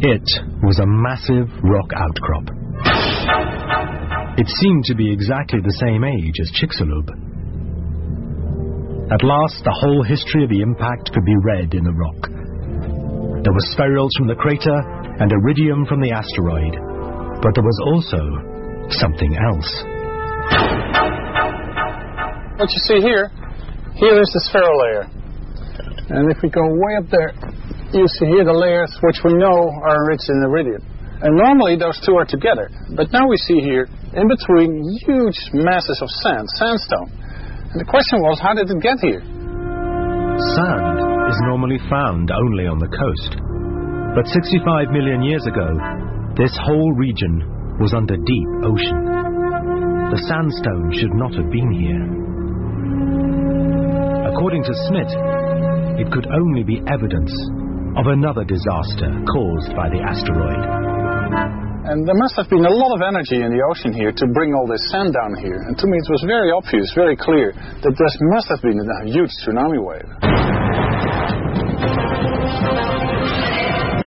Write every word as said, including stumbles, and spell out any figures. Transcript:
It was a massive rock outcrop. It seemed to be exactly the same age as Chicxulub. At last, the whole history of the impact could be read in the rock. There were spherules from the crater and iridium from the asteroid, but there was also something else. What you see here, here is the spheral layer. And if we go way up there, you see here the layers which we know are enriched in iridium. And normally those two are together. But now we see here, in between, huge masses of sand, sandstone. And the question was, how did it get here? Sand is normally found only on the coast. But sixty-five million years ago, this whole region was under deep ocean. The sandstone should not have been here. According to Smith, it could only be evidence of another disaster caused by the asteroid. And there must have been a lot of energy in the ocean here to bring all this sand down here. And to me it was very obvious, very clear, that there must have been a huge tsunami wave.